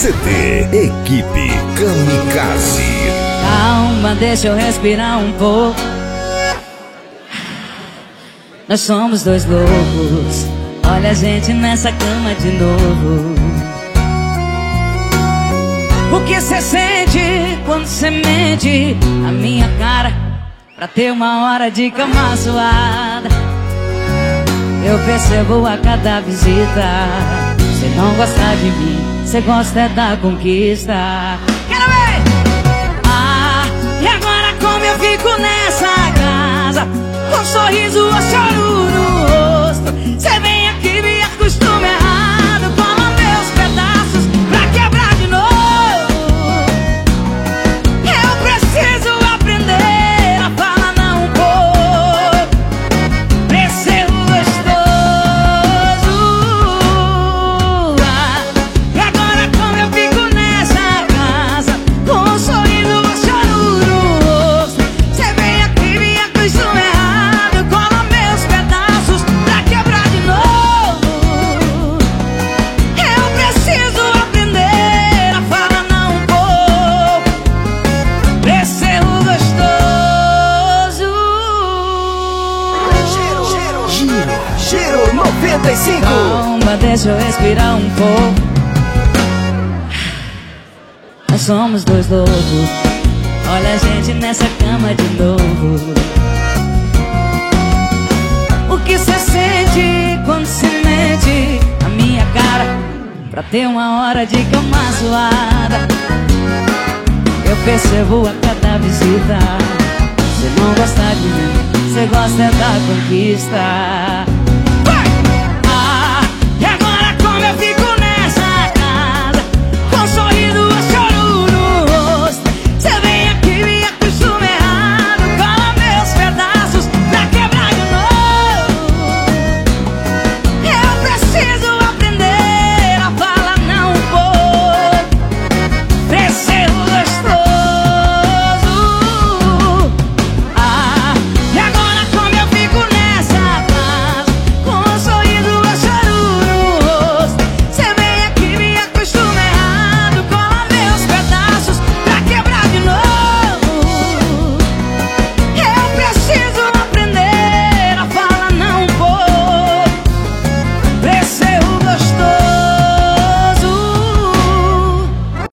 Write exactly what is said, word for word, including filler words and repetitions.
C T Equipe Kamikaze. Calma, deixa eu respirar um pouco. Nós somos dois loucos. Olha a gente nessa cama de novo. O que cê sente quando cê mente a minha cara pra ter uma hora de cama suada? Eu percebo a cada visita. Cê não gosta de mim, cê gosta é da conquista. Quero ver! Ah, e agora como eu fico nessa casa, com um sorriso ou choro no rosto? Cê vem aqui, me acostuma errado, cola meus pedaços pra quebrar de novo. Eu preciso aprender a falar não um pouco pra ser gostoso. Ah, e agora como eu fico nessa casa, com um sorriso ou choro no rosto? Cê vem aqui, me acostuma errado, cola meus pedaços pra quebrar de novo. Eu preciso aprender a falar não um pouco pra ser gostoso. Giro, Giro noventa e cinco. Calma, deixa eu respirar um pouco. Nós somos dois loucos. Olha a gente nessa cama de novo. O que cê sente quando se mente a minha cara pra ter uma hora de cama suada? Eu percebo a cada visita. Cê não gosta de mim, cê gosta é da conquista.